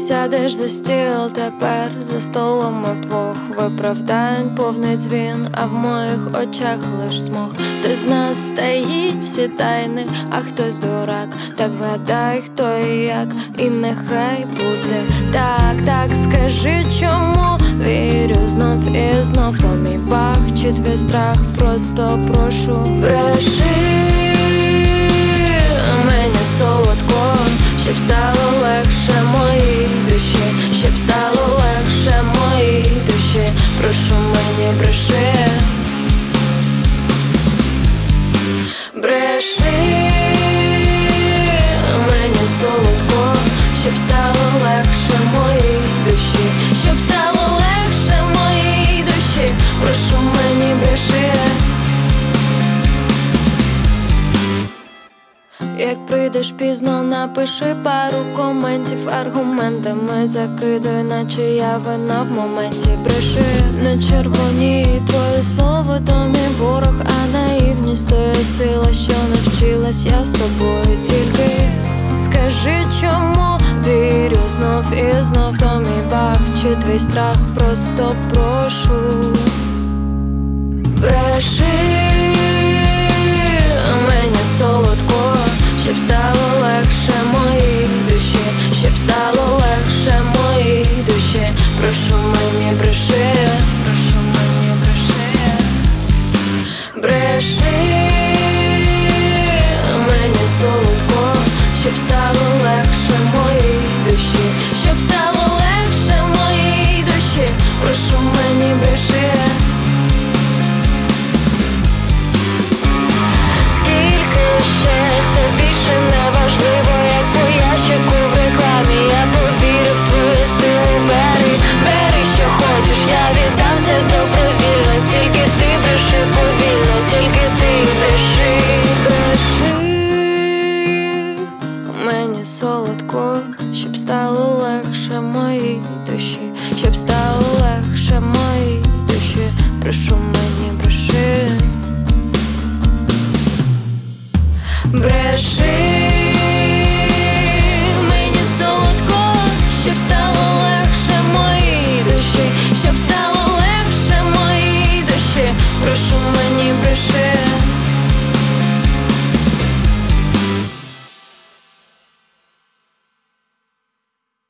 сядеш за стіл, тепер за столом ми вдвох. Виправдань повний дзвін, а в моїх очах лиш смог. Хтось з нас стоїть всі тайни, а хтось дурак. Так вгадай, хто і як, і нехай буде так. Так скажи, чому вірю знов і знов. То мій бах чи твій страх, просто прошу, бреши мені солодко, щоб стало легше моїй душі, щоб стало легше моїй душі. Прошу, мені бреши, бреши мені солодко, щоб стало легше моїй душі, щоб стало легше моїй душі. Прошу, мені бреши. Як прийдеш пізно, напиши пару коментів. Аргументами закидуй, наче я вина в моменті. Бреши, не червоні, твоє слово то мій ворог, а наївність то є сила, що навчилась я з тобою. Тільки скажи, чому вірю знов і знов. То мій бах чи твій страх, просто прошу, бреши мені солодко, щоб стало легше моїй душі, щоб стало легше моїй душі. Прошу, мені бреши, прошу, мені бреши, бреши мені солодко, щоб стало легше моїй душі, щоб стало легше моїй душі. Прошу, мені бреши. Це більше не важливо, як по ящику в рекламі. Я повірю в твою силу, бери, бери, що хочеш, я віддамся добровільно. Тільки ти бреши повільно, тільки ти бреши, бреши мені солодко, щоб стало легше моїй душі, щоб стало легше моїй душі. Прошу,